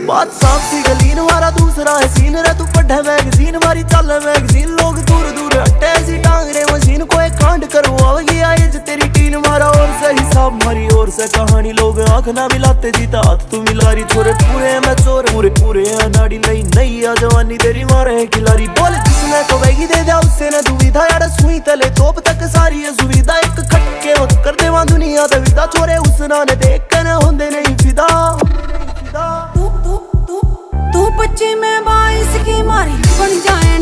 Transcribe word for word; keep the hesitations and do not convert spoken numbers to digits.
बात साफ सी गलीन वाला दूसरा है सीन रे तू पढ़े मैगजीन मारी चल मैगजीन लोग दूर दूर हटे ऐसी टांग रे मशीन को एक कांड करवाओगी आए जो तेरी टीन मारा और से हिसाब मारी और से कहानी लोग आंख ना मिलाते जीता हाथ तू मिलारी छोरे पूरे मैं चोर पूरे पूरे नाड़ी नहीं नहीं आ जवानी तेरी मारे है खिलाड़ी बोल जिसने तो वही दे दिया उससे न दुविधा यार सुई तले तोप तक सारी है सुविधा एक खटके मत कर दे वहां दुनिया दा विदा छोरे उस ना ने देख कर होंदे नहीं फिदा तू तू तू तू पच्ची में बाईस की मारी बन जाए